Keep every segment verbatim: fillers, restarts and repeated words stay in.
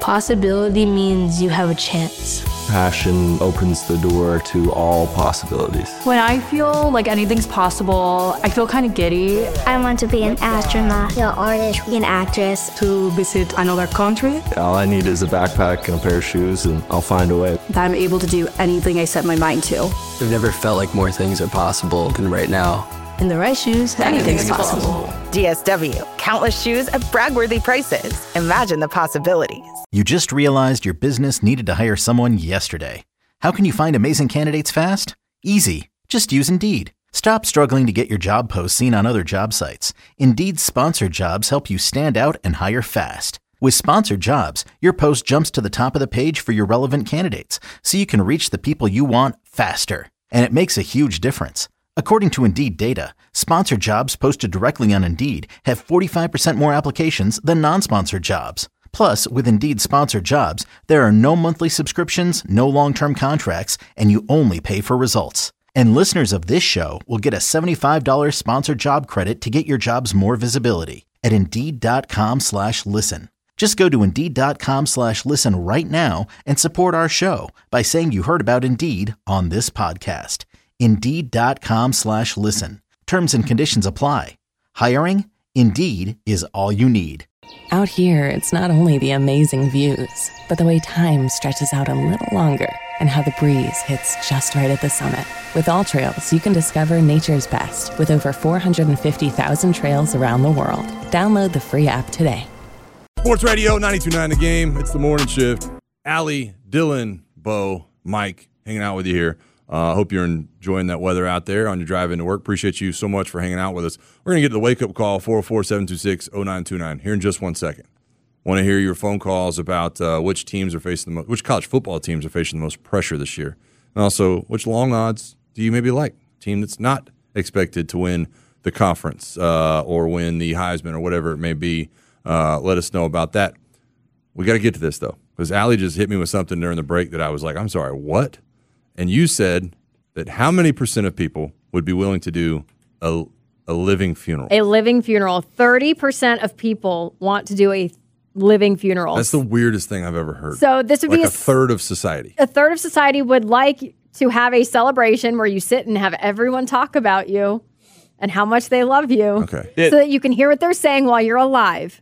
Possibility means you have a chance. Passion opens the door to all possibilities. When I feel like anything's possible, I feel kind of giddy. I want to be an astronaut, an artist, an actress. To visit another country. All I need is a backpack and a pair of shoes, and I'll find a way. That I'm able to do anything I set my mind to. I've never felt like more things are possible than right now. In the right shoes, anything's, anything's possible. possible. D S W. Countless shoes at brag-worthy prices. Imagine the possibilities. You just realized your business needed to hire someone yesterday. How can you find amazing candidates fast? Easy. Just use Indeed. Stop struggling to get your job posts seen on other job sites. Indeed's sponsored jobs help you stand out and hire fast. With sponsored jobs, your post jumps to the top of the page for your relevant candidates, so you can reach the people you want faster. And it makes a huge difference. According to Indeed data, sponsored jobs posted directly on Indeed have forty-five percent more applications than non-sponsored jobs. Plus, with Indeed sponsored jobs, there are no monthly subscriptions, no long-term contracts, and you only pay for results. And listeners of this show will get a seventy-five dollars sponsored job credit to get your jobs more visibility at Indeed.com slash listen. Just go to Indeed.com slash listen right now and support our show by saying you heard about Indeed on this podcast. Indeed.com slash listen. Terms and conditions apply. Hiring? Indeed is all you need. Out here, it's not only the amazing views, but the way time stretches out a little longer and how the breeze hits just right at the summit. With All Trails, you can discover nature's best with over four hundred fifty thousand trails around the world. Download the free app today. Sports Radio ninety-two point nine The Game. It's the morning shift. Allie, Dylan, Bo, Mike, hanging out with you here. I uh, hope you're enjoying that weather out there on your drive into work. Appreciate you so much for hanging out with us. We're going to get to the wake-up call, four oh four, seven two six, oh nine two nine, here in just one second. Want to hear your phone calls about uh, which teams are facing the most, which college football teams are facing the most pressure this year. And also, which long odds do you maybe like? A team that's not expected to win the conference uh, or win the Heisman or whatever it may be. Uh, let us know about that. We got to get to this, though, because Allie just hit me with something during the break that I was like, I'm sorry, what? And you said that how many percent of people would be willing to do a, a living funeral? A living funeral. thirty percent of people want to do a living funeral. That's the weirdest thing I've ever heard. So this would like be a, a third of society. A third of society would like to have a celebration where you sit and have everyone talk about you and how much they love you. Okay. So it, that you can hear what they're saying while you're alive.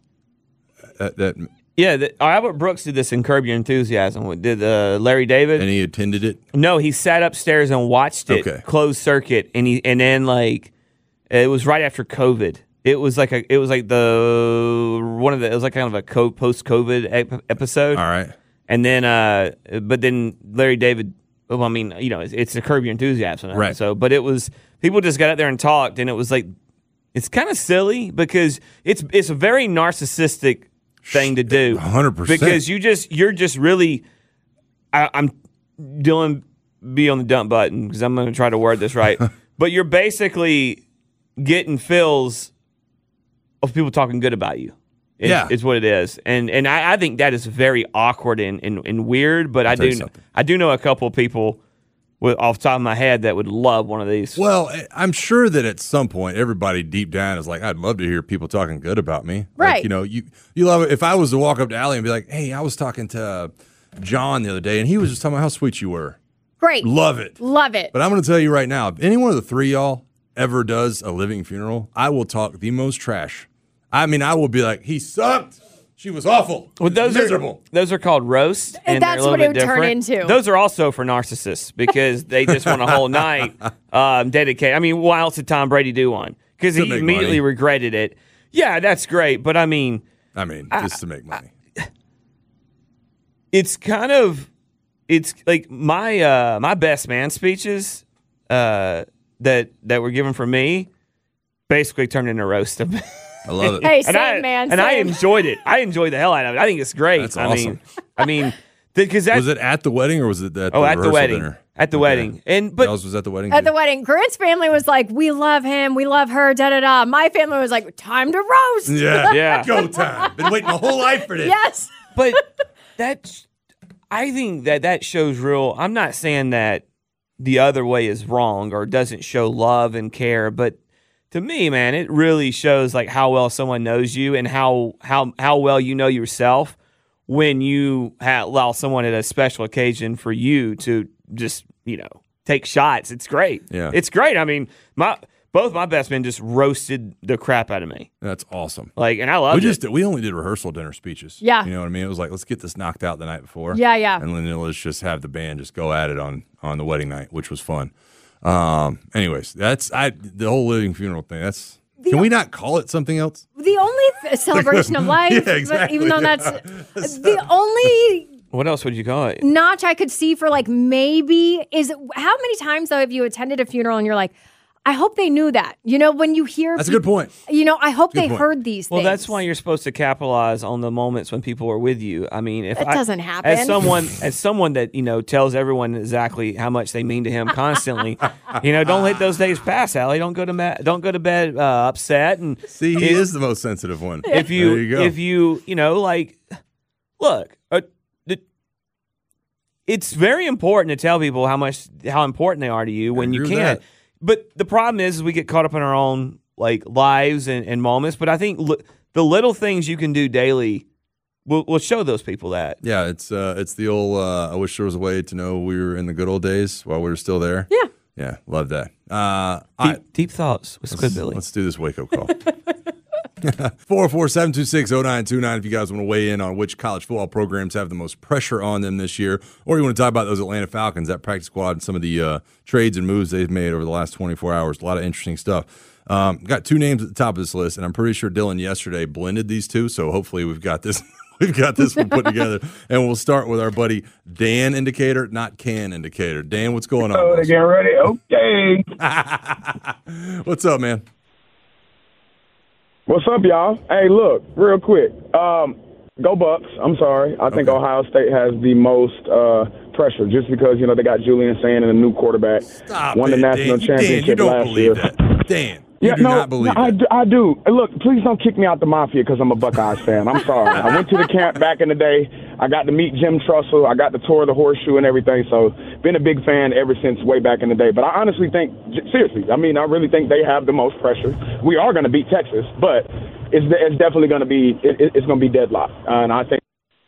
Uh, that Yeah, the, Albert Brooks did this in Curb Your Enthusiasm. Did uh, Larry David? And he attended it? No, he sat upstairs and watched it, okay. closed circuit, and he and then like it was right after COVID. It was like a it was like the one of the it was like kind of a co- post COVID ep- episode. All right, and then uh, but then Larry David. Well, I mean, you know, it's, it's a Curb Your Enthusiasm right. episode, but it was people just got out there and talked, and it was like it's kind of silly because it's it's a very narcissistic thing to do. one hundred percent. Because you just you're just really I, I'm Dylan be on the dump button because I'm going to try to word this right. But you're basically getting fills of people talking good about you. Is, yeah, is what it is, and and I, I think that is very awkward and, and, and weird. But I'll I do something. I do know a couple of people with off the top of my head that would love one of these. Well, I'm sure that at some point everybody deep down is like, I'd love to hear people talking good about me. Right. Like, you know, you you love it. If I was to walk up to Allie and be like, hey, I was talking to uh, John the other day, and he was just talking about how sweet you were. Great. Love it. Love it. But I'm going to tell you right now, if any one of the three y'all ever does a living funeral, I will talk the most trash. I mean, I will be like, he sucked. She was awful. Well, those miserable. Are, those are called roast. And that's they're a what little it would bit turn different. into. Those are also for narcissists because they just want a whole night um, dedicated. I mean, why else did Tom Brady do one? Because he immediately money. regretted it. Yeah, that's great. But I mean, I mean, just I, to make money. I, it's kind of, it's like my uh, my best man speeches uh, that that were given for me basically turned into roast. I love it. Hey, and same, I, man. And same. I enjoyed it. I enjoyed the hell out of it. I think it's great. That's I awesome. mean, I mean, because that was it at the wedding or was it at oh the at the wedding? Dinner? At the okay. wedding, and but Nels was at the wedding. At too? the wedding, Grant's family was like, "We love him, we love her." Da da da. My family was like, "Time to roast." Yeah, yeah. Go time. Been waiting my whole life for this. Yes, but that's. I think that that shows real. I'm not saying that the other way is wrong or doesn't show love and care, but to me, man, it really shows like how well someone knows you and how how how well you know yourself when you ha- allow someone at a special occasion for you to just, you know, take shots. It's great. Yeah. It's great. I mean, my both my best men just roasted the crap out of me. That's awesome. Like, and I love we it. just we only did rehearsal dinner speeches. Yeah. You know what I mean? It was like, let's get this knocked out the night before. Yeah, yeah. And then let's just have the band just go at it on on the wedding night, which was fun. Um, anyways, that's I the whole living funeral thing. That's The can we not call it something else? The only th- celebration of life, Yeah, but exactly. even though that's the only What else would you call it? notch I could see for like maybe is how many times though have you attended a funeral and you're like, I hope they knew that. You know, when you hear That's a good point. You know, I hope Good they point. heard these Well, things. that's why you're supposed to capitalize on the moments when people are with you. I mean, if That I, doesn't happen. As someone, as someone that you know tells everyone exactly how much they mean to him constantly, you know, don't let those days pass, Allie. Don't go to ma- don't go to bed uh, upset. And See, he if, is the most sensitive one. If you, there you go. if you, you know, like, look, uh, the, it's very important to tell people how much how important they are to you when you agree with can. that. But the problem is, is we get caught up in our own like lives and, and moments. But I think li- the little things you can do daily will will show those people that. Yeah, it's uh, it's the old. Uh, I wish there was a way to know we were in the good old days while we were still there. Yeah, yeah, love that. Uh, Deep, I, deep thoughts with let's, Squidbilly. let's do this wake up call. four oh four, seven two six, oh nine two nine if you guys want to weigh in on which college football programs have the most pressure on them this year, or you want to talk about those Atlanta Falcons, that practice squad, and some of the uh, trades and moves they've made over the last twenty-four hours. A lot of interesting stuff. Um, got two names at the top of this list, and I'm pretty sure Dylan yesterday blended these two, so hopefully we've got this we've got this one put together. And we'll start with our buddy Dan Indicator, not Can Indicator. Dan, what's going on? Oh, they're getting ready. Okay. What's up, man? What's up, y'all? Hey, look, real quick. Um, go Bucks. I'm sorry. I think Okay. Ohio State has the most uh, pressure just because, you know, they got Julian Sand and a new quarterback. Stop Won the it, national Dan. championship Dan, you don't last believe year. that. Dan, you Yeah, do no, not believe no, I that. do, I do. Look, please don't kick me out the Mafia because I'm a Buckeyes fan. I'm sorry. I went to the camp back in the day. I got to meet Jim Trussell. I got the tour of the horseshoe and everything. So been a big fan ever since way back in the day. But I honestly think, seriously, I mean, I really think they have the most pressure. We are going to beat Texas, but it's, it's definitely going to be it, it's going to be deadlocked. Uh, and I think.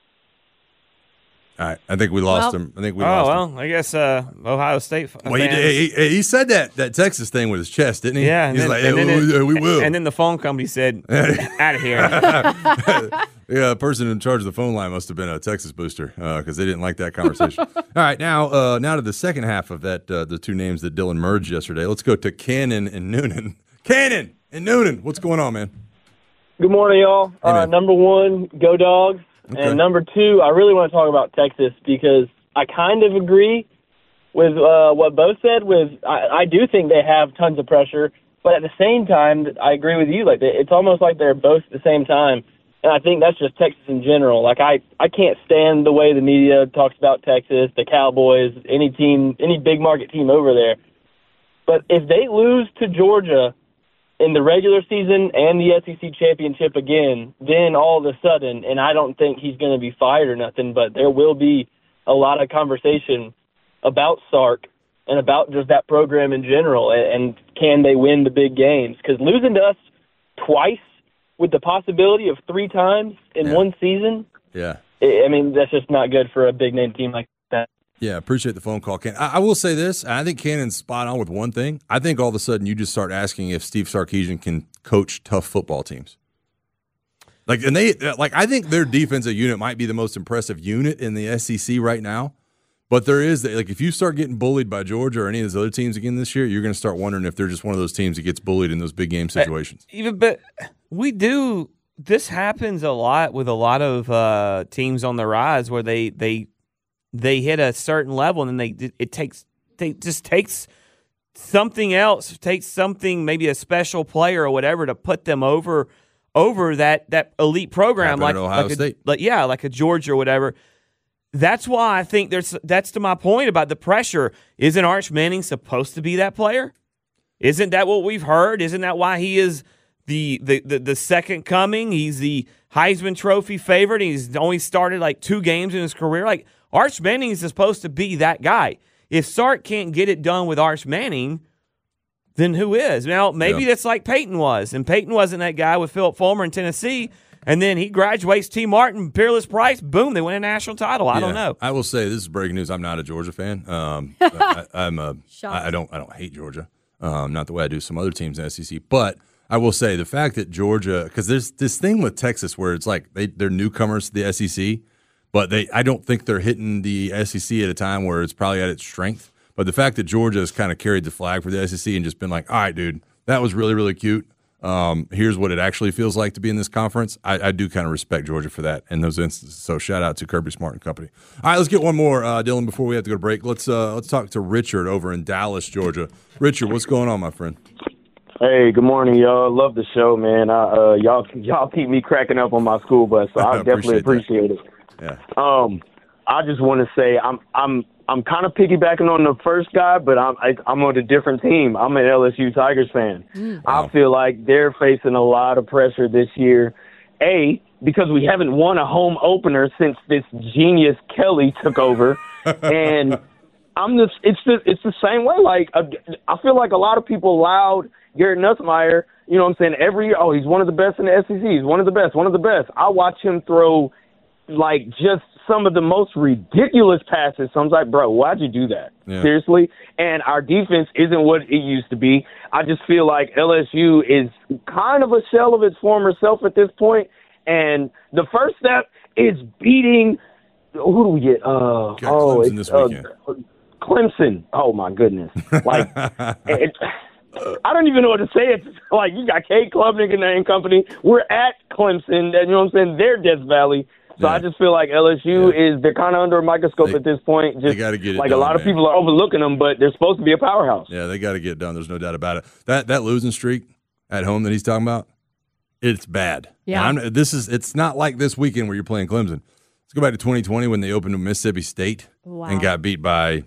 All right, I think we lost Well- him. I think we Oh lost well, him. I guess uh, Ohio State f- Well, he, fans. he, he- he said that, that Texas thing with his chest, didn't he? Yeah, and he's then, like, and "Hey, then we, it- we will. And then the phone company said, "Out of here." Yeah, the person in charge of the phone line must have been a Texas booster because they didn't like that conversation. All right, now uh, now to the second half of that, uh, the two names that Dylan merged yesterday. Let's go to Cannon and Noonan. Cannon and Noonan, what's going on, man? Good morning, y'all. Hey, uh, man. number one, go Dogs. Okay. And number two, I really want to talk about Texas because I kind of agree with uh, what Bo said. With I, I do think they have tons of pressure, but at the same time, I agree with you. Like they, it's almost like they're both at the same time, and I think that's just Texas in general. Like I, I can't stand the way the media talks about Texas, the Cowboys, any team, any big market team over there. But if they lose to Georgia in the regular season and the S E C championship again, then all of a sudden, and I don't think he's going to be fired or nothing, but there will be a lot of conversation about Sark and about just that program in general, and, and can they win the big games? Because losing to us twice with the possibility of three times in Yeah. one season, Yeah. I I mean, that's just not good for a big-name team like that. Yeah, appreciate the phone call, Ken. I, I will say this. I think Cannon's spot on with one thing. I think all of a sudden you just start asking if Steve Sarkisian can coach tough football teams. Like, and they, like, I think their defensive unit might be the most impressive unit in the S E C right now. But there is, like, if you start getting bullied by Georgia or any of those other teams again this year, you're going to start wondering if they're just one of those teams that gets bullied in those big game situations. Even, but we do. This happens a lot with a lot of uh, teams on the rise where they they they hit a certain level and then they it takes they just takes something else, takes something maybe a special player or whatever to put them over over that that elite program Happened like at Ohio like, a, State. like yeah like a Georgia or whatever. That's why I think there's that's to my point about the pressure. Isn't Arch Manning supposed to be that player? Isn't that what we've heard? Isn't that why he is the the the, the second coming? He's the Heisman Trophy favorite. He's only started like two games in his career. Like Arch Manning is supposed to be that guy. If Sark can't get it done with Arch Manning, then who is? Now maybe Yeah. that's like Peyton was, and Peyton wasn't that guy with Philip Fulmer in Tennessee. And then he graduates T. Martin, Peerless Price, boom, they win a national title. I Yeah. don't know. I will say this is breaking news. I'm not a Georgia fan. Um, I, I'm a. I, I don't. I don't hate Georgia. Um, not the way I do some other teams in the S E C. But I will say the fact that Georgia, because there's this thing with Texas where it's like they they're newcomers to the S E C, but they I don't think they're hitting the S E C at a time where it's probably at its strength. But the fact that Georgia has kind of carried the flag for the S E C and just been like, all right, dude, that was really really cute. Um, here's what it actually feels like to be in this conference. I, I do kind of respect Georgia for that in those instances. So shout out to Kirby Smart and Company. All right, let's get one more, uh, Dylan, before we have to go to break. Let's uh, let's talk to Richard over in Dallas, Georgia. Richard, what's going on, my friend? Hey, good morning, y'all. Love the show, man. I, uh, y'all y'all keep me cracking up on my school bus, so I, I definitely appreciate, appreciate it. Yeah. Um, I just want to say I'm I'm I'm kind of piggybacking on the first guy, but I'm I, I'm on a different team. I'm an L S U Tigers fan. Mm. I feel like they're facing a lot of pressure this year. A, because we haven't won a home opener since this genius Kelly took over, and I'm just it's just it's the same way. Like uh, I feel like a lot of people allowed Garrett Nussmeier. You know what I'm saying? Every year, oh, he's one of the best in the S E C. He's one of the best. One of the best. I watch him throw like just some of the most ridiculous passes. So I'm like, bro, why'd you do that? Yeah. Seriously? And our defense isn't what it used to be. I just feel like L S U is kind of a shell of its former self at this point. And the first step is beating, who do we get? Uh, Got oh, Clemson this weekend. Uh, Clemson. Oh, my goodness. Like, it, I don't even know what to say. It's like you got Cade Klubnik and company. We're at Clemson. And, you know what I'm saying? They're Death Valley. So yeah. I just feel like L S U yeah. is, they're kind of under a microscope they, at this point. Just they got to get it like done, a lot of man. people are overlooking them, but they're supposed to be a powerhouse. Yeah, they got to get it done. There's no doubt about it. That that losing streak at home that he's talking about, it's bad. Yeah. And I'm, this is it's not like this weekend where you're playing Clemson. Let's go back to twenty twenty when they opened to Mississippi State wow. and got beat by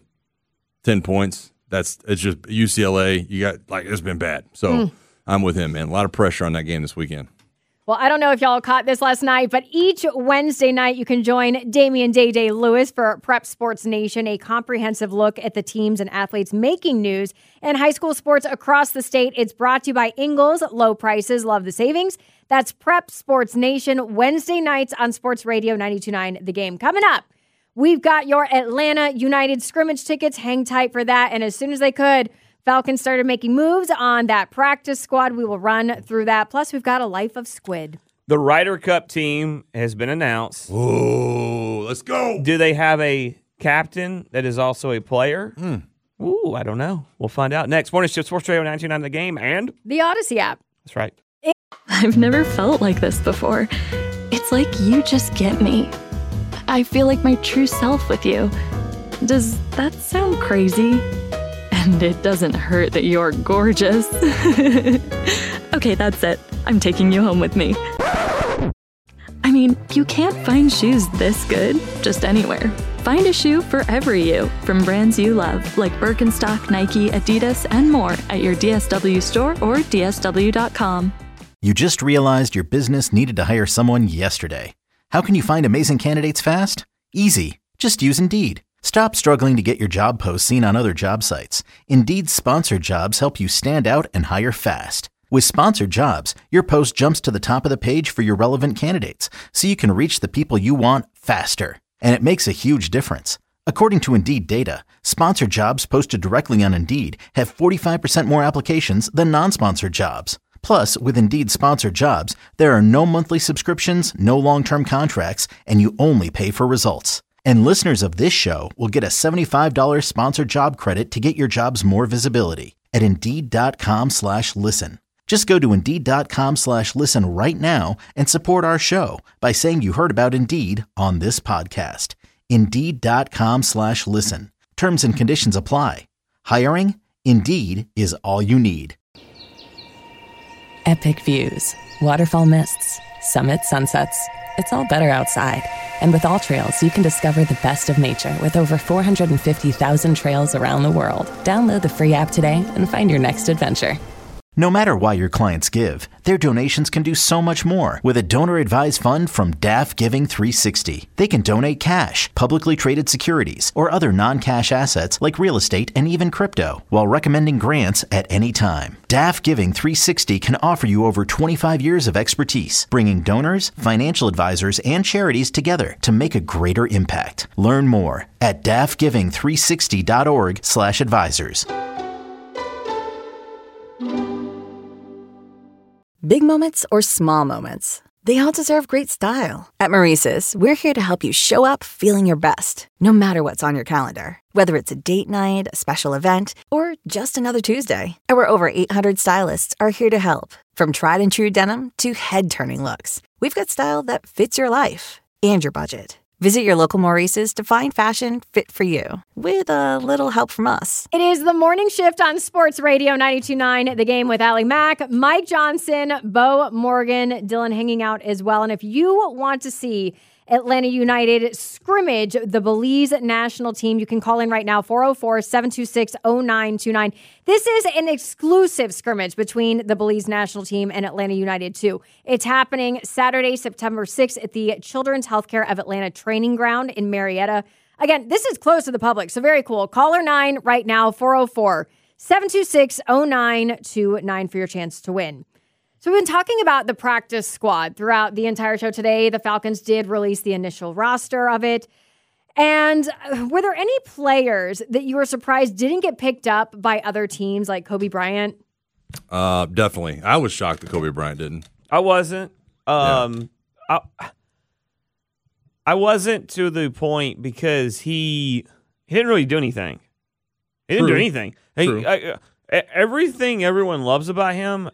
ten points. That's it's just U C L A. You got like it's been bad. So mm. I'm with him, man. A lot of pressure on that game this weekend. Well, I don't know if y'all caught this last night, but each Wednesday night you can join Damian Day Day Lewis for Prep Sports Nation, a comprehensive look at the teams and athletes making news in high school sports across the state. It's brought to you by Ingles. Low prices, love the savings. That's Prep Sports Nation, Wednesday nights on Sports Radio ninety-two point nine The Game. Coming up, we've got your Atlanta United scrimmage tickets. Hang tight for that. And as soon as they could, Falcons started making moves on that practice squad. We will run through that. Plus, we've got a life of squid. The Ryder Cup team has been announced. Oh, let's go. Do they have a captain that is also a player? Mm. Ooh, I don't know. We'll find out next. Morning Shift, Sports Radio ninety-two point nine The Game, and the Odyssey app. That's right. I've never felt like this before. It's like you just get me. I feel like my true self with you. Does that sound crazy? And it doesn't hurt that you're gorgeous. Okay, that's it. I'm taking you home with me. I mean, you can't find shoes this good just anywhere. Find a shoe for every you from brands you love, like Birkenstock, Nike, Adidas, and more at your D S W store or D S W dot com. You just realized your business needed to hire someone yesterday. How can you find amazing candidates fast? Easy. Just use Indeed. Stop struggling to get your job posts seen on other job sites. Indeed's sponsored jobs help you stand out and hire fast. With sponsored jobs, your post jumps to the top of the page for your relevant candidates, so you can reach the people you want faster. And it makes a huge difference. According to Indeed data, sponsored jobs posted directly on Indeed have forty-five percent more applications than non-sponsored jobs. Plus, with Indeed sponsored jobs, there are no monthly subscriptions, no long-term contracts, and you only pay for results. And listeners of this show will get a seventy-five dollars sponsored job credit to get your jobs more visibility at Indeed.com slash listen. Just go to Indeed.com slash listen right now and support our show by saying you heard about Indeed on this podcast. Indeed.com slash listen. Terms and conditions apply. Hiring? Indeed is all you need. Epic views, waterfall mists, summit sunsets. It's all better outside. And with AllTrails, you can discover the best of nature with over four hundred fifty thousand trails around the world. Download the free app today and find your next adventure. No matter why your clients give, their donations can do so much more with a donor-advised fund from D A F Giving three sixty. They can donate cash, publicly traded securities, or other non-cash assets like real estate and even crypto, while recommending grants at any time. D A F Giving three sixty can offer you over twenty-five years of expertise, bringing donors, financial advisors, and charities together to make a greater impact. Learn more at D A F giving three sixty dot org slash advisors. Big moments or small moments, they all deserve great style. At Maurice's, we're here to help you show up feeling your best, no matter what's on your calendar. Whether it's a date night, a special event, or just another Tuesday. Our over eight hundred stylists are here to help. From tried and true denim to head-turning looks, we've got style that fits your life and your budget. Visit your local Maurice's to find fashion fit for you, with a little help from us. It is the morning shift on Sports Radio ninety-two point nine, The Game with Allie Mack, Mike Johnson, Bo Morgan, Dylan hanging out as well. And if you want to see Atlanta United scrimmage the Belize national team, you can call in right now, four oh four, seven two six, oh nine two nine. This is an exclusive scrimmage between the Belize national team and Atlanta United, too. It's happening Saturday, September sixth at the Children's Healthcare of Atlanta Training Ground in Marietta. Again, this is closed to the public, so very cool. Caller nine right now, four oh four, seven two six, oh nine two nine for your chance to win. So we've been talking about the practice squad throughout the entire show today. The Falcons did release the initial roster of it. And were there any players that you were surprised didn't get picked up by other teams like Kobe Bryant? Uh, definitely. I was shocked that Kobe Bryant didn't. I wasn't. Um, yeah. I, I wasn't to the point because he he didn't really do anything. He didn't True. do anything. True. He, I, everything everyone loves about him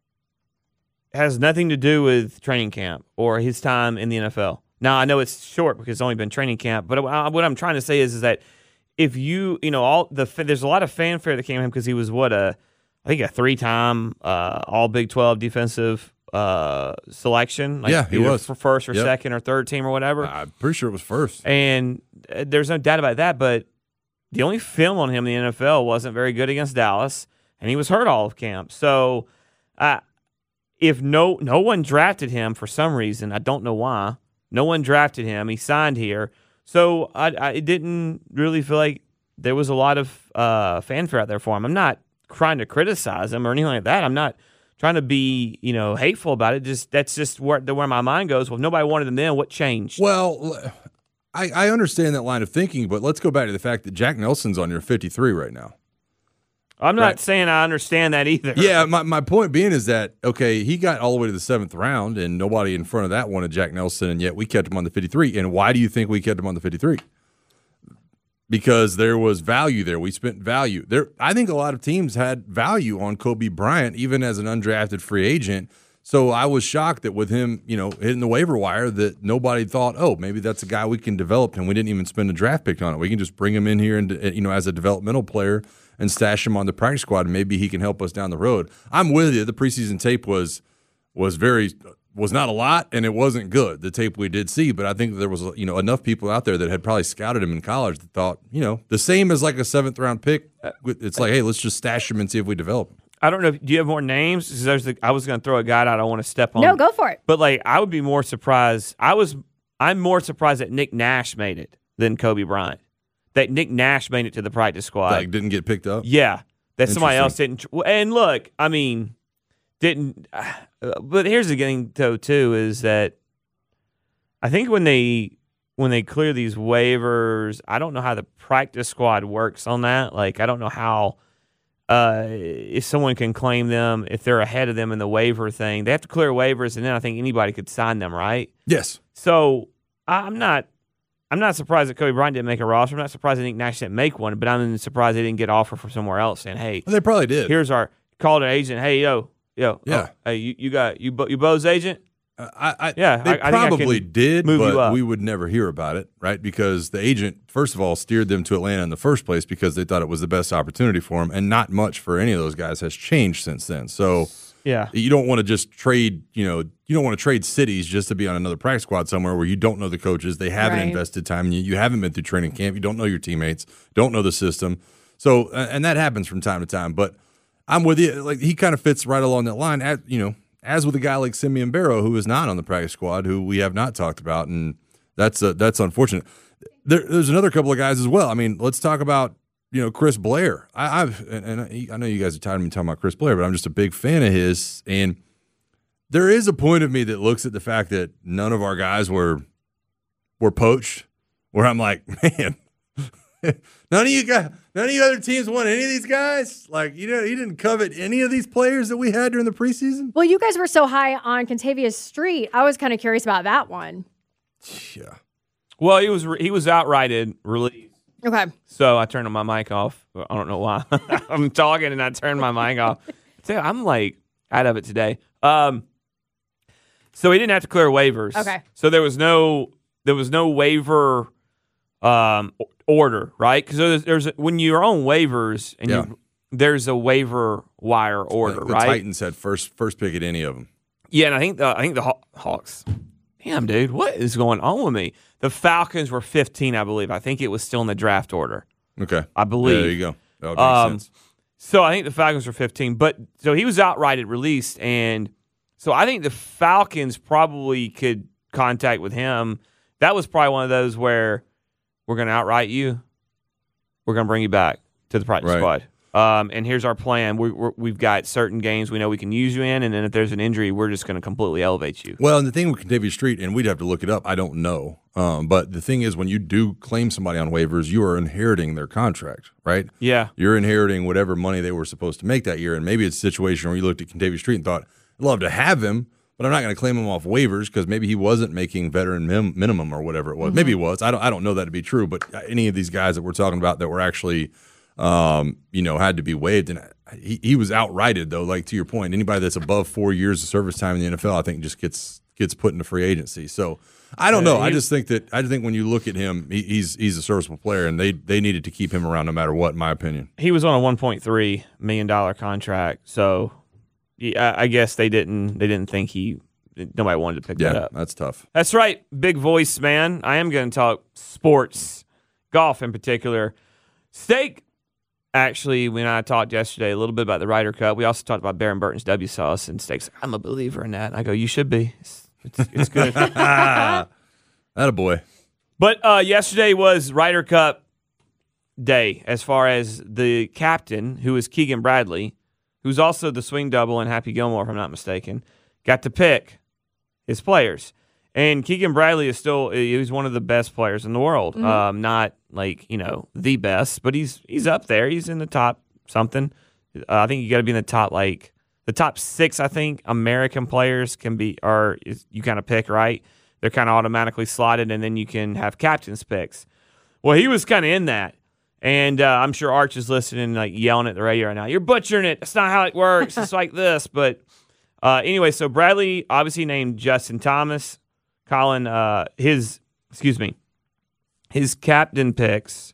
has nothing to do with training camp or his time in the N F L. Now, I know it's short because it's only been training camp, but what I'm trying to say is, is that if you, you know, all the there's a lot of fanfare that came to him because he was what a, I think a three-time uh, All Big twelve defensive uh, selection. Like yeah, he was for first or yep. second or third team or whatever. I'm pretty sure it was first. And uh, there's no doubt about that. But the only film on him in the N F L wasn't very good against Dallas, and he was hurt all of camp. So, uh, if no no one drafted him for some reason, I don't know why. No one drafted him. He signed here. So I, I it didn't really feel like there was a lot of uh, fanfare out there for him. I'm not trying to criticize him or anything like that. I'm not trying to be, you know, hateful about it. Just that's just where where my mind goes. Well, if nobody wanted him then, what changed? Well, I, I understand that line of thinking, but let's go back to the fact that Jack Nelson's on your fifty-three right now. I'm not right. saying I understand that either. Yeah, my, my point being is that, okay, he got all the way to the seventh round, and nobody in front of that wanted Jack Nelson, and yet we kept him on the fifty-three. And why do you think we kept him on the fifty-three? Because there was value there. We spent value. There. I think a lot of teams had value on Kobe Bryant, even as an undrafted free agent. So I was shocked that with him, you know, hitting the waiver wire, that nobody thought, oh, maybe that's a guy we can develop, and we didn't even spend a draft pick on it. We can just bring him in here and, you know, as a developmental player and stash him on the practice squad, and maybe he can help us down the road. I'm with you. The preseason tape was was very was not a lot, and it wasn't good, the tape we did see. But I think there was, you know, enough people out there that had probably scouted him in college that thought, you know, the same as like a seventh round pick. It's like, hey, let's just stash him and see if we develop him. I don't know. Do you have more names? 'Cause there's the, I was going to throw a guy out. I don't want to step on. No, go for it. But like, I would be more surprised. I was. I'm more surprised that Nick Nash made it than Kobe Bryant. That Nick Nash made it to the practice squad. Like didn't get picked up. Yeah, that somebody else didn't. And look, I mean, didn't. Uh, but here's the thing, though, too, is that I think when they when they clear these waivers, I don't know how the practice squad works on that. Like, I don't know how. Uh, if someone can claim them, if they're ahead of them in the waiver thing, they have to clear waivers, and then I think anybody could sign them, right? Yes. So I'm not, I'm not surprised that Kobe Bryant didn't make a roster. I'm not surprised that Nick Nash didn't make one, but I'm surprised they didn't get an offer from somewhere else saying, "Hey, well, they probably did. Here's our call to agent. Hey, yo, yo, yeah, oh, hey, you, you got you, you Bo's agent." Uh, I, I, yeah, they I, I probably think I did, move but you up. we would never hear about it, right? Because the agent, first of all, steered them to Atlanta in the first place because they thought it was the best opportunity for them, and not much for any of those guys has changed since then. So, yeah, you don't want to just trade, you know, you don't want to trade cities just to be on another practice squad somewhere where you don't know the coaches, they haven't right. invested time in you, you haven't been through training camp, you don't know your teammates, don't know the system. So, and that happens from time to time, but I'm with you. Like he kind of fits right along that line. At, you know, as with a guy like Simeon Barrow, who is not on the practice squad, who we have not talked about, and that's uh, that's unfortunate. There, there's another couple of guys as well. I mean, let's talk about you know Chris Blair. I, I've and, and I know you guys are tired of me talking about Chris Blair, but I'm just a big fan of his. And there is a point of me that looks at the fact that none of our guys were were poached, where I'm like, man. None of you guys, none of you other teams want any of these guys. Like you know, you didn't covet any of these players that we had during the preseason. Well, you guys were so high on Contavious Street. I was kind of curious about that one. Yeah. Well, he was he was outrighted released. Okay. So I turned my mic off. I don't know why. I'm talking and I turned my mic off. So I'm like out of it today. Um. So he didn't have to clear waivers. Okay. So there was no there was no waiver. Um, order, right? Because there's, there's a, when you're on waivers and yeah. you, there's a waiver wire order, the, the right? Titans had first first pick at any of them. Yeah, and I think the I think the Haw- Hawks. Damn, dude, what is going on with me? The Falcons were fifteen, I believe. I think it was still in the draft order. Okay, I believe. Yeah, there you go. That would make um, sense. So I think the Falcons were fifteen, but so he was outrighted released, and so I think the Falcons probably could contact with him. That was probably one of those where. We're going to outright you. We're going to bring you back to the practice right. squad. Um, and here's our plan. We, we're, we've got certain games we know we can use you in, and then if there's an injury, we're just going to completely elevate you. Well, and the thing with Contavious Street, and we'd have to look it up, I don't know. Um, but the thing is, when you do claim somebody on waivers, you are inheriting their contract, right? Yeah. You're inheriting whatever money they were supposed to make that year. And maybe it's a situation where you looked at Contavious Street and thought, I'd love to have him, but I'm not going to claim him off waivers because maybe he wasn't making veteran min- minimum or whatever it was. Mm-hmm. Maybe he was. I don't. I don't know that to be true. But any of these guys that we're talking about that were actually, um, you know, had to be waived, and he, he was outrighted though. Like to your point, anybody that's above four years of service time in the N F L, I think just gets gets put into free agency. So I don't know. Uh, he, I just think that I just think when you look at him, he, he's he's a serviceable player, and they they needed to keep him around no matter what, in my opinion. He was on a one point three million dollars contract, so yeah, I guess they didn't they didn't think he. Nobody wanted to pick yeah, that up. That's tough. That's right. Big voice, man. I am going to talk sports, golf in particular. Steak, actually, when I talked yesterday a little bit about the Ryder Cup, we also talked about Baron Burton's W sauce, and Steak's like, I'm a believer in that. And I go, you should be. It's, it's, it's good. Attaboy. But uh, yesterday was Ryder Cup day as far as the captain, who is Keegan Bradley, who's also the swing double in Happy Gilmore, if I'm not mistaken, got to pick his players. And Keegan Bradley is still he's one of the best players in the world. Mm-hmm. Um, not like, you know, the best, but he's he's up there. He's in the top something. Uh, I think you got to be in the top like the top six, I think, American players can be or is, you kind of pick, right? They're kind of automatically slotted, and then you can have captain's picks. Well, he was kind of in that. And uh, I'm sure Arch is listening, like yelling at the radio right now. You're butchering it. That's not how it works. It's like this. But uh, anyway, so Bradley obviously named Justin Thomas. Colin, uh, his, excuse me, his captain picks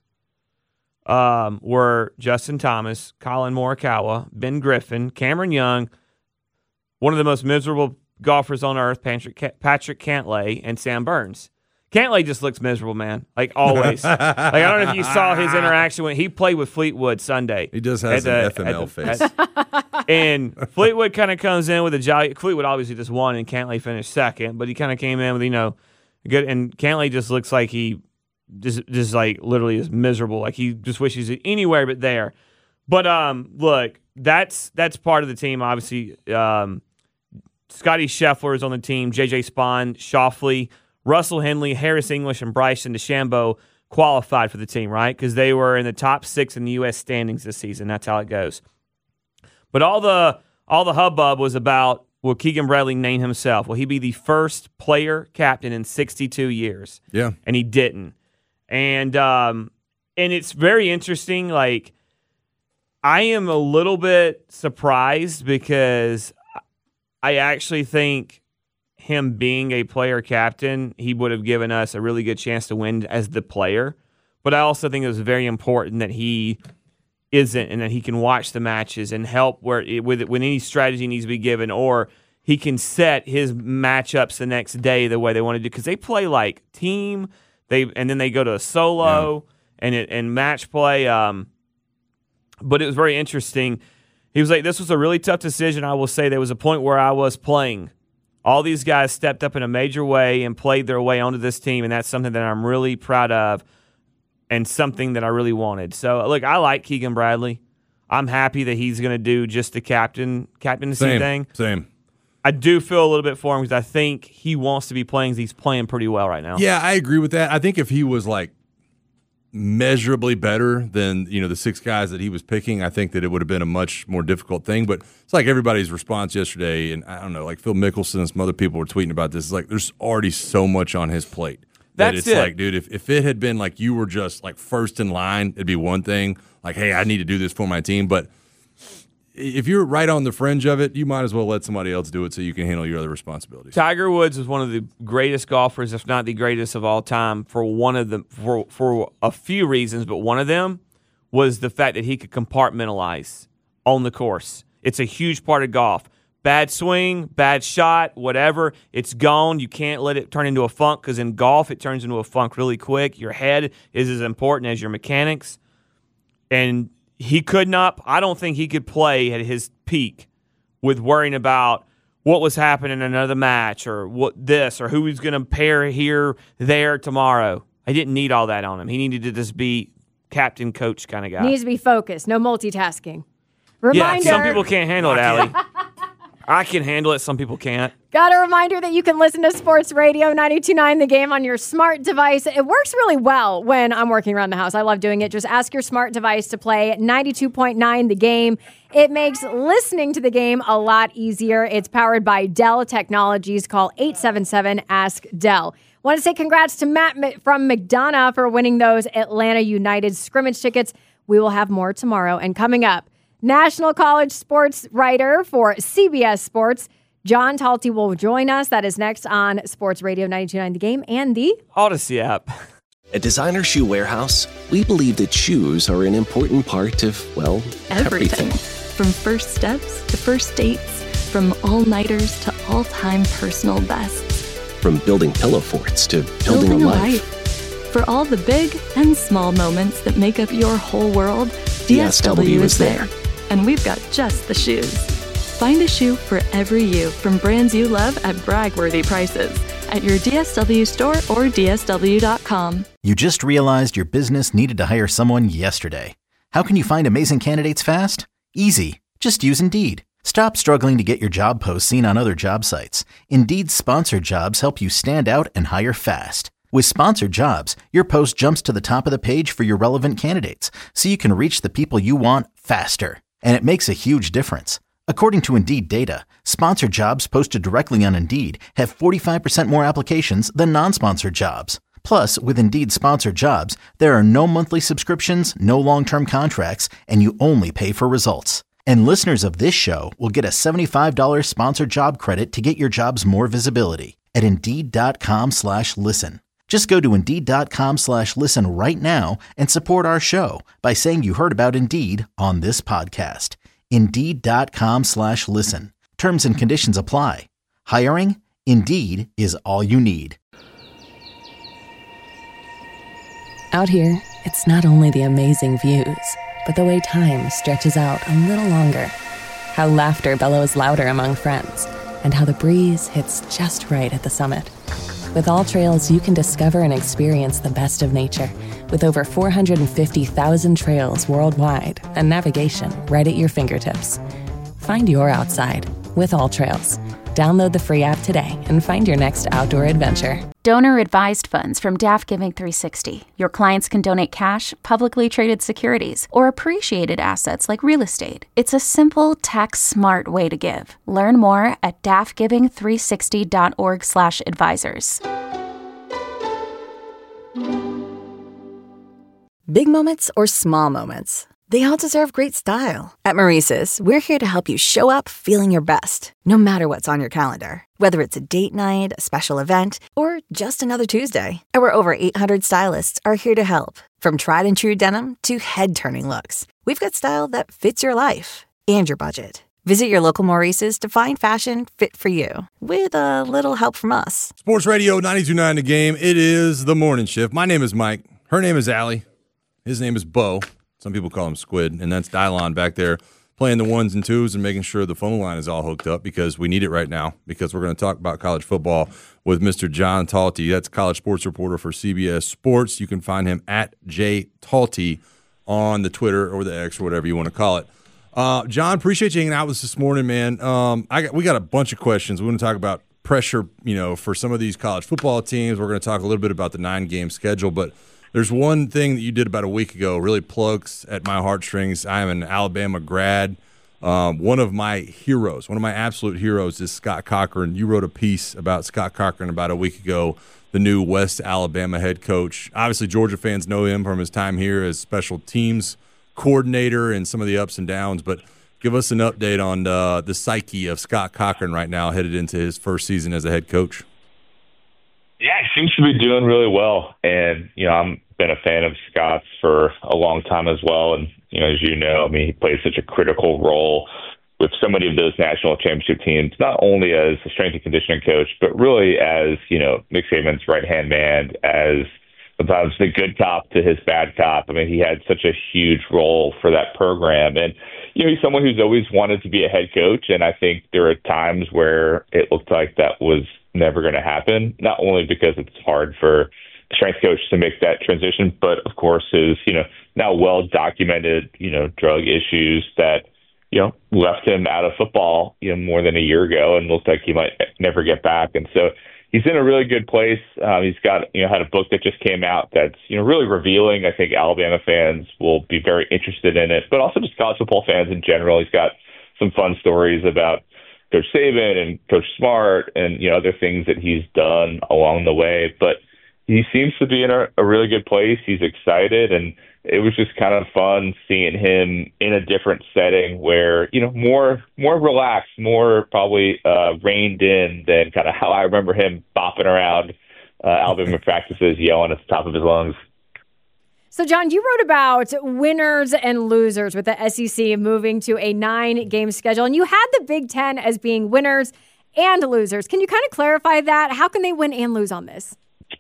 um, were Justin Thomas, Colin Morikawa, Ben Griffin, Cameron Young, one of the most miserable golfers on earth, Patrick, Patrick Cantlay, and Sam Burns. Cantlay just looks miserable, man, like always. like I don't know if you saw his interaction when he played with Fleetwood Sunday. He just has an the, F M L the, face. At, and Fleetwood kind of comes in with a jolly. Fleetwood obviously just won, and Cantlay finished second, but he kind of came in with, you know, good. And Cantlay just looks like he just, just like literally is miserable. Like he just wishes he's anywhere but there. But um, look, that's that's part of the team, obviously. Um, Scotty Scheffler is on the team. J J Spahn, Schauffele, Russell Henley, Harris English, and Bryson DeChambeau qualified for the team, right? Because they were in the top six in the U S standings this season. That's how it goes. But all the all the hubbub was about, will Keegan Bradley name himself? Will he be the first player captain in sixty-two years? Yeah. And he didn't. And um, and it's very interesting. Like, I am a little bit surprised because I actually think him being a player captain, he would have given us a really good chance to win as the player. But I also think it was very important that he isn't, and that he can watch the matches and help where it, with when any strategy needs to be given, or he can set his matchups the next day the way they want to do. Because they play like team, they and then they go to a solo yeah. and it, and match play. Um, but it was very interesting. He was like, this was a really tough decision. I will say there was a point where I was playing. All these guys stepped up in a major way and played their way onto this team, and that's something that I'm really proud of and something that I really wanted. So, look, I like Keegan Bradley. I'm happy that he's going to do just the captain captaincy Same, thing. Same. I do feel a little bit for him because I think he wants to be playing. He's playing pretty well right now. Yeah, I agree with that. I think if he was like measurably better than, you know, the six guys that he was picking, I think that it would have been a much more difficult thing. But it's like everybody's response yesterday, and I don't know, like Phil Mickelson and some other people were tweeting about this. It's like there's already so much on his plate. That That's it's it. like, dude, if, if it had been like you were just like first in line, it'd be one thing. Like, hey, I need to do this for my team. But if you're right on the fringe of it, you might as well let somebody else do it so you can handle your other responsibilities. Tiger Woods was one of the greatest golfers, if not the greatest of all time, for one of the for for a few reasons, but one of them was the fact that he could compartmentalize on the course. It's a huge part of golf. Bad swing, bad shot, whatever, it's gone. You can't let it turn into a funk because in golf it turns into a funk really quick. Your head is as important as your mechanics. And he could not, I don't think he could play at his peak with worrying about what was happening in another match or what this or who he's going to pair here, there tomorrow. I didn't need all that on him. He needed to just be captain, coach kind of guy. Needs to be focused. No multitasking. Reminder. Yeah, some people can't handle it, Allie. I can handle it. Some people can't. Got a reminder that you can listen to Sports Radio ninety-two point nine The Game on your smart device. It works really well when I'm working around the house. I love doing it. Just ask your smart device to play ninety-two point nine The Game. It makes listening to the game a lot easier. It's powered by Dell Technologies. Call eight seven seven, ask Dell. Want to say congrats to Matt from McDonough for winning those Atlanta United scrimmage tickets. We will have more tomorrow. And coming up, National College sports writer for C B S Sports, John Talty, will join us. That is next on Sports Radio ninety-two point nine The Game and the Odyssey app. At Designer Shoe Warehouse, we believe that shoes are an important part of, well, everything. Everything. From first steps to first dates, from all-nighters to all-time personal bests. From building pillow forts to building, Building a a life. life. For all the big and small moments that make up your whole world, D S W is there. And we've got just the shoes. Find a shoe for every you from brands you love at brag-worthy prices at your D S W store or D S W dot com. You just realized your business needed to hire someone yesterday. How can you find amazing candidates fast? Easy. Just use Indeed. Stop struggling to get your job posts seen on other job sites. Indeed's sponsored jobs help you stand out and hire fast. With sponsored jobs, your post jumps to the top of the page for your relevant candidates, so you can reach the people you want faster. And it makes a huge difference. According to Indeed data, sponsored jobs posted directly on Indeed have forty-five percent more applications than non-sponsored jobs. Plus, with Indeed sponsored jobs, there are no monthly subscriptions, no long-term contracts, and you only pay for results. And listeners of this show will get a seventy-five dollars sponsored job credit to get your jobs more visibility at Indeed.com slash listen. Just go to Indeed.com slash listen right now and support our show by saying you heard about Indeed on this podcast. Indeed.com slash listen. Terms and conditions apply. Hiring? Indeed is all you need. Out here, it's not only the amazing views, but the way time stretches out a little longer. How laughter bellows louder among friends, and how the breeze hits just right at the summit. With All Trails, you can discover and experience the best of nature with over four hundred fifty thousand trails worldwide and navigation right at your fingertips. Find your outside with All Trails. Download the free app today and find your next outdoor adventure. Donor-advised funds from Daft Giving three sixty. Your clients can donate cash, publicly traded securities, or appreciated assets like real estate. It's a simple, tax-smart way to give. Learn more at daft giving three sixty dot org slash advisors. Big moments or small moments, they all deserve great style. At Maurice's, we're here to help you show up feeling your best, no matter what's on your calendar. Whether it's a date night, a special event, or just another Tuesday. Our over eight hundred stylists are here to help. From tried and true denim to head-turning looks, we've got style that fits your life and your budget. Visit your local Maurice's to find fashion fit for you, with a little help from us. Sports Radio ninety-two point nine The Game. It is the morning shift. My name is Mike. Her name is Allie. His name is Bo. Some people call him Squid, and that's Dylon back there playing the ones and twos and making sure the phone line is all hooked up because we need it right now because we're going to talk about college football with Mister John Talty. That's college sports reporter for C B S Sports. You can find him at J Talty on the Twitter or the X or whatever you want to call it. Uh, John, appreciate you hanging out with us this morning, man. Um, I got, we got a bunch of questions. We want to talk about pressure, you know, for some of these college football teams. We're going to talk a little bit about the nine-game schedule, but there's one thing that you did about a week ago really plugs at my heartstrings. I am an Alabama grad. Um, one of my heroes, one of my absolute heroes is Scott Cochran. You wrote a piece about Scott Cochran about a week ago, the new West Alabama head coach. Obviously, Georgia fans know him from his time here as special teams coordinator and some of the ups and downs, but give us an update on uh, the psyche of Scott Cochran right now headed into his first season as a head coach. Yeah, he seems to be doing really well. And, you know, I've been a fan of Scott's for a long time as well. And, you know, as you know, I mean, he plays such a critical role with so many of those national championship teams, not only as a strength and conditioning coach, but really as, you know, Nick Saban's right-hand man, as sometimes the good cop to his bad cop. I mean, he had such a huge role for that program. And, you know, he's someone who's always wanted to be a head coach. And I think there are times where it looked like that was never going to happen, not only because it's hard for the strength coach to make that transition, but of course his, you know, now well-documented, you know, drug issues that, you know, left him out of football, you know, more than a year ago and looked like he might never get back. And so he's in a really good place. Um, he's got, you know, had a book that just came out that's, you know, really revealing. I think Alabama fans will be very interested in it, but also just college football fans in general. He's got some fun stories about Coach Saban and Coach Smart and, you know, other things that he's done along the way. But he seems to be in a, a really good place. He's excited, and it was just kind of fun seeing him in a different setting where, you know, more more relaxed, more probably uh, reined in than kind of how I remember him bopping around uh, Alabama practices, yelling at the top of his lungs. So, John, you wrote about winners and losers with the S E C moving to a nine-game schedule, and you had the Big Ten as being winners and losers. Can you kind of clarify that? How can they win and lose on this?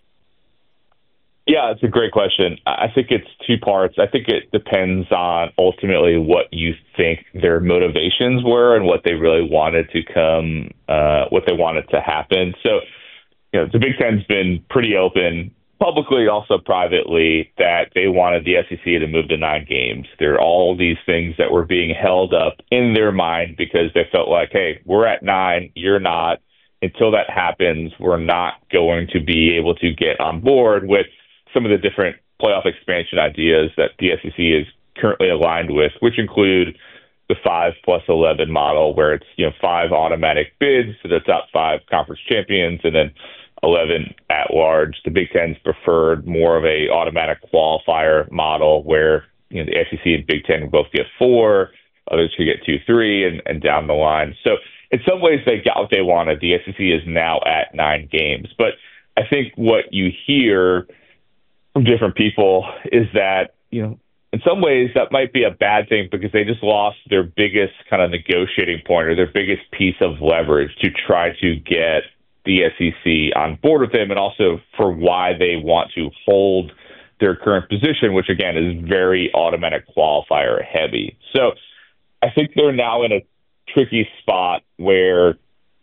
Yeah, it's a great question. I think it's two parts. I think it depends on ultimately what you think their motivations were and what they really wanted to come, uh, what they wanted to happen. So, you know, the Big Ten's been pretty open, publicly, also privately, that they wanted the S E C to move to nine games. There are all these things that were being held up in their mind because they felt like, hey, we're at nine, you're not. Until that happens, we're not going to be able to get on board with some of the different playoff expansion ideas that the S E C is currently aligned with, which include the five plus eleven model, where it's, you know, five automatic bids to the top five conference champions, and then eleven at large. The Big Ten's preferred more of a automatic qualifier model where, you know, the S E C and Big Ten will both get four, others could get two, three, and, and down the line. So in some ways they got what they wanted. The S E C is now at nine games. But I think what you hear from different people is that, you know, in some ways that might be a bad thing because they just lost their biggest kind of negotiating point or their biggest piece of leverage to try to get the S E C on board with them, and also for why they want to hold their current position, which again is very automatic qualifier heavy. So I think they're now in a tricky spot where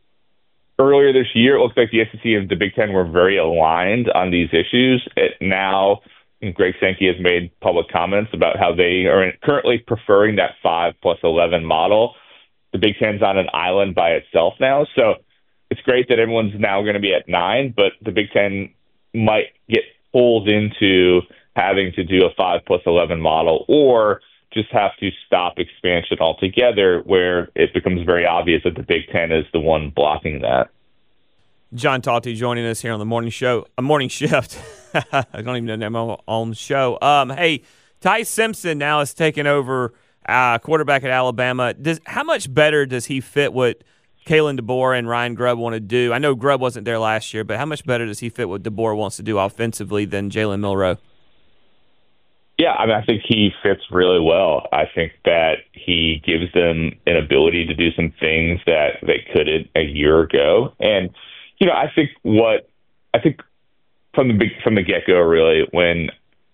earlier this year it looked like the S E C and the Big Ten were very aligned on these issues. It now, Greg Sankey has made public comments about how they are currently preferring that five plus eleven model. The Big Ten's on an island by itself now, so it's great that everyone's now going to be at nine, but the Big Ten might get pulled into having to do a five plus eleven model, or just have to stop expansion altogether, where it becomes very obvious that the Big Ten is the one blocking that. John Talty joining us here on the morning show, a morning shift. I don't even know the name of my own show. Um, hey, Ty Simpson now is taking over uh, quarterback at Alabama. Does how much better does he fit what Kalen DeBoer and Ryan Grubb want to do? I know Grubb wasn't there last year, but how much better does he fit what DeBoer wants to do offensively than Jalen Milroe? Yeah, I mean, I think he fits really well. I think that he gives them an ability to do some things that they couldn't a year ago. And, you know, I think what I think from the big, from the get-go, really, when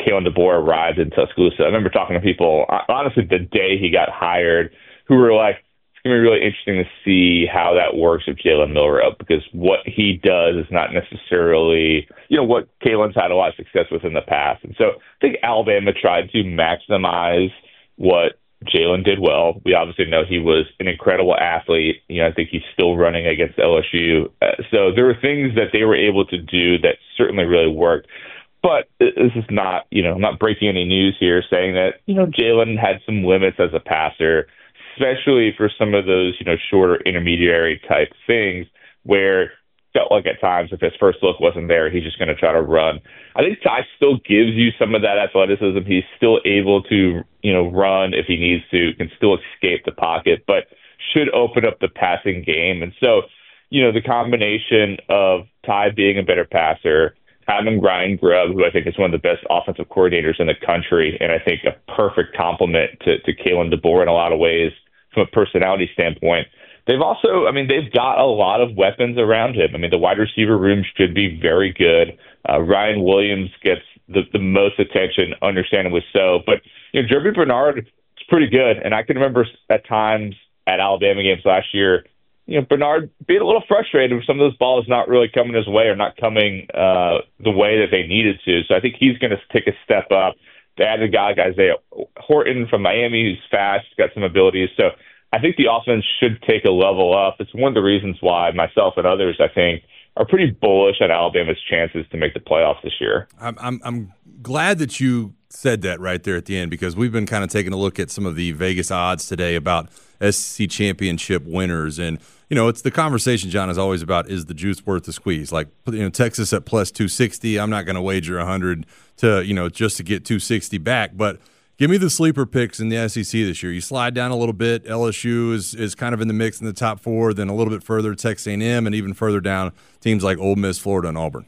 Kalen DeBoer arrived in Tuscaloosa. I remember talking to people, honestly, the day he got hired, who were like, it's going to be really interesting to see how that works with Jalen Milroe, because what he does is not necessarily, you know, what Kalen's had a lot of success with in the past. And so I think Alabama tried to maximize what Jalen did well. We obviously know he was an incredible athlete. You know, I think he's still running against L S U. Uh, so there were things that they were able to do that certainly really worked. But this is not, you know, I'm not breaking any news here saying that, you know, Jalen had some limits as a passer, especially for some of those, you know, shorter intermediary type things where felt like at times if his first look wasn't there, he's just going to try to run. I think Ty still gives you some of that athleticism. He's still able to, you know, run if he needs to, can still escape the pocket, but should open up the passing game. And so, you know, the combination of Ty being a better passer, having Ryan Grubb, who I think is one of the best offensive coordinators in the country, and I think a perfect complement to, to Kalen DeBoer in a lot of ways from a personality standpoint. They've also, I mean, they've got a lot of weapons around him. I mean, the wide receiver room should be very good. Uh, Ryan Williams gets the, the most attention, understandably so. But, you know, Jeremy Bernard is pretty good. And I can remember at times at Alabama games last year, you know, Bernard being a little frustrated with some of those balls not really coming his way or not coming uh, the way that they needed to. So I think he's going to take a step up. They added a guy, like Isaiah Horton from Miami, who's fast, got some abilities. So I think the offense should take a level up. It's one of the reasons why myself and others, I think, are pretty bullish on Alabama's chances to make the playoffs this year. I'm I'm, I'm glad that you said that right there at the end, because we've been kind of taking a look at some of the Vegas odds today about S E C championship winners. And, you know, it's the conversation, John, is always about, is the juice worth the squeeze? Like, you know, Texas at plus two sixty, I'm not going to wager one hundred to, you know, just to get two sixty back. But give me the sleeper picks in the S E C this year. You slide down a little bit. L S U is, is kind of in the mix in the top four, then a little bit further, Texas A and M, and even further down, teams like Ole Miss, Florida, and Auburn.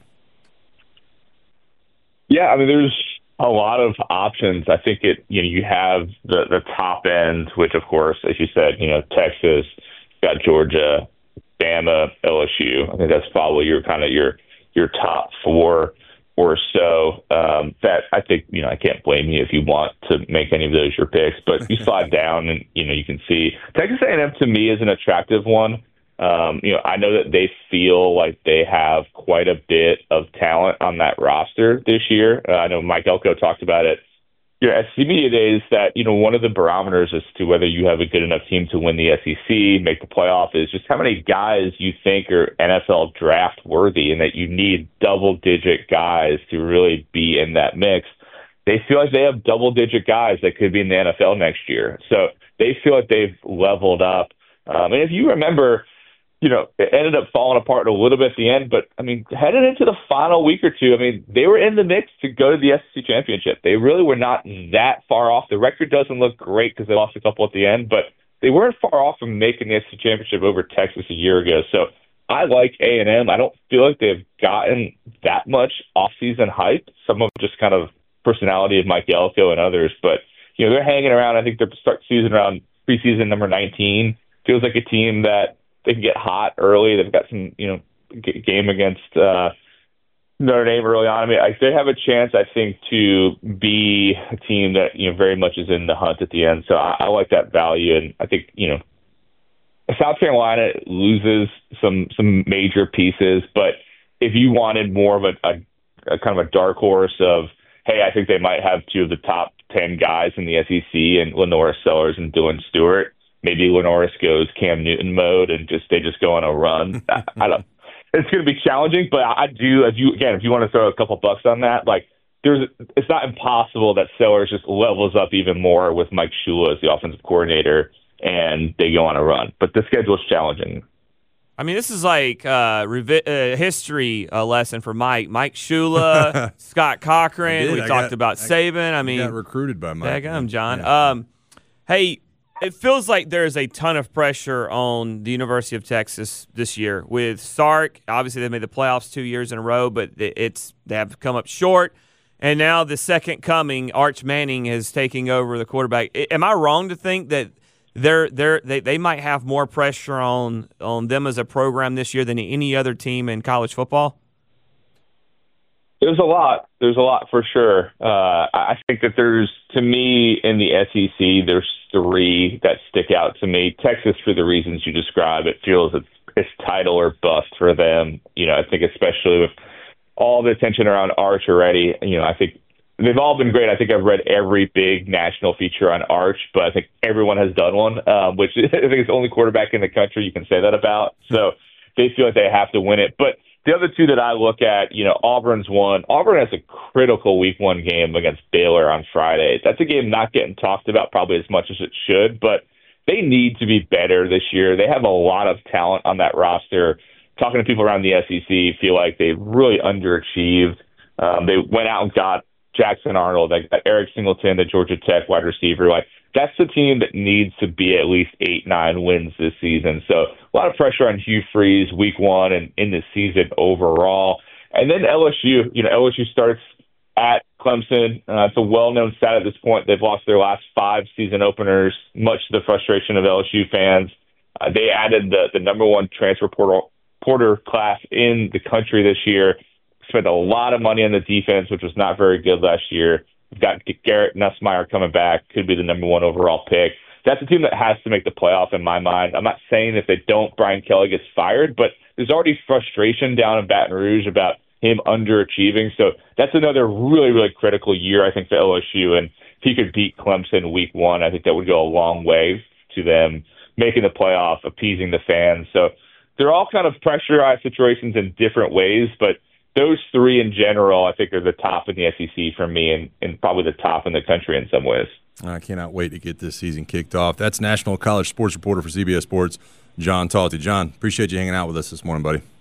Yeah, I mean, there's a lot of options. I think it, you know, you have the, the top end, which, of course, as you said, you know, Texas, got Georgia, Bama, L S U. I think that's probably your kind of your your top four or so. Um, that I think, you know, I can't blame you if you want to make any of those your picks, but you slide down and, you know, you can see Texas A and M to me is an attractive one. Um, you know, I know that they feel like they have quite a bit of talent on that roster this year. Uh, I know Mike Elko talked about it, you know, at S E C Media Days, that, you know, one of the barometers as to whether you have a good enough team to win the S E C, make the playoff, is just how many guys you think are N F L draft worthy, and that you need double digit guys to really be in that mix. They feel like they have double digit guys that could be in the N F L next year. So they feel like they've leveled up. Um, and if you remember, you know, it ended up falling apart a little bit at the end, but, I mean, headed into the final week or two, I mean, they were in the mix to go to the S E C championship. They really were not that far off. The record doesn't look great because they lost a couple at the end, but they weren't far off from making the S E C championship over Texas a year ago. So I like A and M. I don't feel like they've gotten that much off-season hype. Some of just kind of personality of Mike Elko and others, but, you know, they're hanging around. I think they're start season around preseason number nineteen. Feels like a team that they can get hot early. They've got some, you know, g- game against uh, Notre Dame early on. I mean, I, they have a chance, I think, to be a team that, you know, very much is in the hunt at the end. So I, I like that value, and I think, you know, South Carolina loses some some major pieces, but if you wanted more of a, a, a kind of a dark horse of, hey, I think they might have two of the top ten guys in the S E C, and Lenora Sellers and Dylan Stewart. Maybe Lenoris goes Cam Newton mode and just they just go on a run. I, I don't. It's going to be challenging, but I do. If you again, if you want to throw a couple bucks on that, like there's, it's not impossible that Sellers just levels up even more with Mike Shula as the offensive coordinator, and they go on a run. But the schedule is challenging. I mean, this is like uh, revi- uh, history uh, lesson for Mike. Mike Shula, Scott Cochran. We I talked got, about I, Saban. I mean, got recruited by Mike. Daggum, John. Yeah. Um, hey. It feels like there's a ton of pressure on the University of Texas this year with Sark. Obviously, they made the playoffs two years in a row, but it's they have come up short. And now the second coming, Arch Manning, is taking over the quarterback. Am I wrong to think that they're they're they they might have more pressure on on them as a program this year than any other team in college football? There's a lot. There's a lot for sure. Uh, I think that there's, to me, in the S E C, there's three that stick out to me. Texas, for the reasons you describe, it feels it's, it's title or bust for them. You know, I think especially with all the attention around Arch already, you know, I think they've all been great. I think I've read every big national feature on Arch, but I think everyone has done one, um, which I think is the only quarterback in the country you can say that about. So they feel like they have to win it. But the other two that I look at, you know, Auburn's one. Auburn has a critical week one game against Baylor on Friday. That's a game not getting talked about probably as much as it should, but they need to be better this year. They have a lot of talent on that roster. Talking to people around the S E C, feel like they really underachieved. Um, they went out and got Jackson Arnold, like Eric Singleton, the Georgia Tech wide receiver. Like, that's the team that needs to be at least eight, nine wins this season. So a lot of pressure on Hugh Freeze week one and in the season overall. And then L S U, you know, L S U starts at Clemson. Uh, it's a well-known stat at this point. They've lost their last five season openers, much to the frustration of L S U fans. Uh, they added the, the number one transfer portal, porter class in the country this year. Spent a lot of money on the defense, which was not very good last year. We've got Garrett Nussmeier coming back, could be the number one overall pick. That's a team that has to make the playoff in my mind. I'm not saying if they don't, Brian Kelly gets fired, but there's already frustration down in Baton Rouge about him underachieving. So that's another really, really critical year, I think, for L S U. And if he could beat Clemson week one, I think that would go a long way to them making the playoff, appeasing the fans. So they're all kind of pressurized situations in different ways, but those three in general, I think, are the top in the S E C for me and, and probably the top in the country in some ways. I cannot wait to get this season kicked off. That's National College Sports Reporter for C B S Sports, John Talty. John, appreciate you hanging out with us this morning, buddy.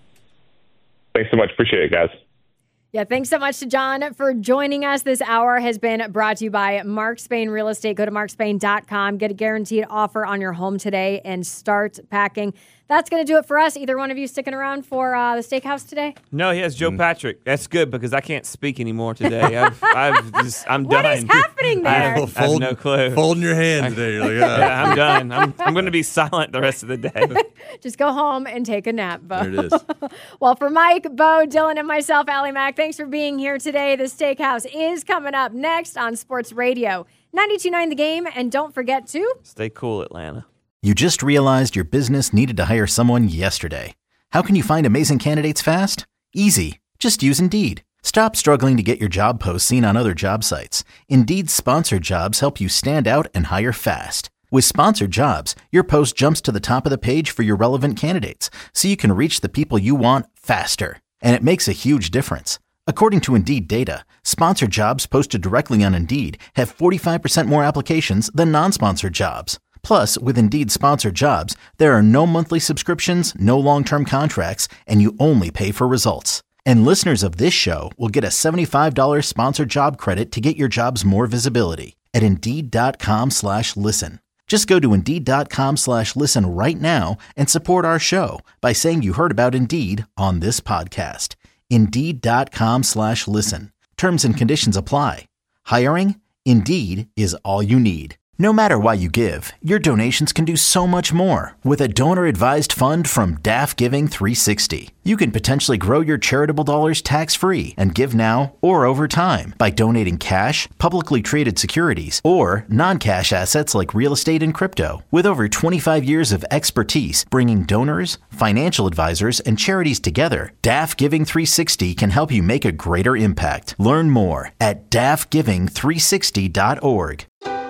Thanks so much. Appreciate it, guys. Yeah, thanks so much to John for joining us. This hour has been brought to you by Mark Spain Real Estate. Go to mark spain dot com. Get a guaranteed offer on your home today and start packing. That's going to do it for us. Either one of you sticking around for uh, the steakhouse today? No, he has Joe mm. Patrick. That's good because I can't speak anymore today. I've, I've just, I'm what done. What is happening there? I have, I have no clue. Folding your hands today. You're like, oh. Yeah, I'm done. I'm, I'm going to be silent the rest of the day. Just go home and take a nap, Bo. There it is. Well, for Mike, Bo, Dylan, and myself, Allie Mack, thanks for being here today. The Steakhouse is coming up next on Sports Radio ninety-two point nine The Game. And don't forget to stay cool, Atlanta. You just realized your business needed to hire someone yesterday. How can you find amazing candidates fast? Easy. Just use Indeed. Stop struggling to get your job posts seen on other job sites. Indeed's sponsored jobs help you stand out and hire fast. With sponsored jobs, your post jumps to the top of the page for your relevant candidates, so you can reach the people you want faster. And it makes a huge difference. According to Indeed data, sponsored jobs posted directly on Indeed have forty-five percent more applications than non-sponsored jobs. Plus, with Indeed sponsored jobs, there are no monthly subscriptions, no long-term contracts, and you only pay for results. And listeners of this show will get a seventy-five dollars sponsored job credit to get your jobs more visibility at Indeed.com slash listen. Just go to Indeed.com slash listen right now and support our show by saying you heard about Indeed on this podcast. Indeed.com slash listen. Terms and conditions apply. Hiring? Indeed is all you need. No matter why you give, your donations can do so much more with a donor-advised fund from D A F Giving three sixty. You can potentially grow your charitable dollars tax-free and give now or over time by donating cash, publicly traded securities, or non-cash assets like real estate and crypto. With over twenty-five years of expertise bringing donors, financial advisors, and charities together, D A F Giving three sixty can help you make a greater impact. Learn more at D A F giving three sixty dot org.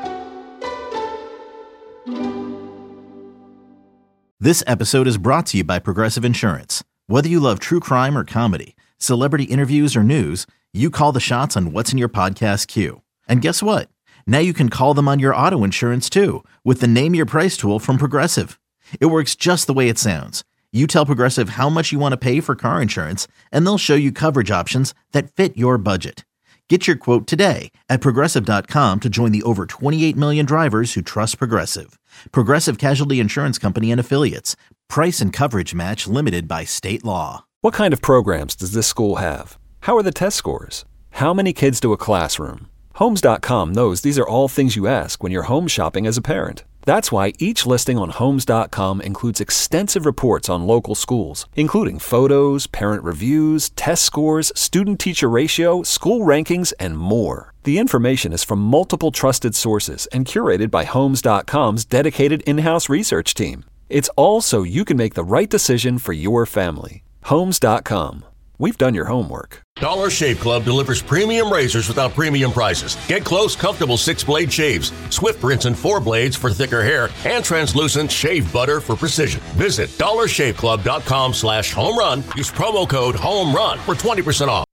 This episode is brought to you by Progressive Insurance. Whether you love true crime or comedy, celebrity interviews or news, you call the shots on what's in your podcast queue. And guess what? Now you can call them on your auto insurance too with the Name Your Price tool from Progressive. It works just the way it sounds. You tell Progressive how much you want to pay for car insurance, and they'll show you coverage options that fit your budget. Get your quote today at Progressive dot com to join the over twenty-eight million drivers who trust Progressive. Progressive Casualty Insurance Company and Affiliates. Price and coverage match limited by state law. What kind of programs does this school have? How are the test scores? How many kids do a classroom? Homes dot com knows these are all things you ask when you're home shopping as a parent. That's why each listing on Homes dot com includes extensive reports on local schools, including photos, parent reviews, test scores, student-teacher ratio, school rankings, and more. The information is from multiple trusted sources and curated by Homes dot com's dedicated in-house research team. It's all so you can make the right decision for your family. Homes dot com. We've done your homework. Dollar Shave Club delivers premium razors without premium prices. Get close, comfortable six-blade shaves, swift rinse and four blades for thicker hair, and translucent shave butter for precision. Visit dollar shave club dot com slash home run. Use promo code HOME RUN for twenty percent off.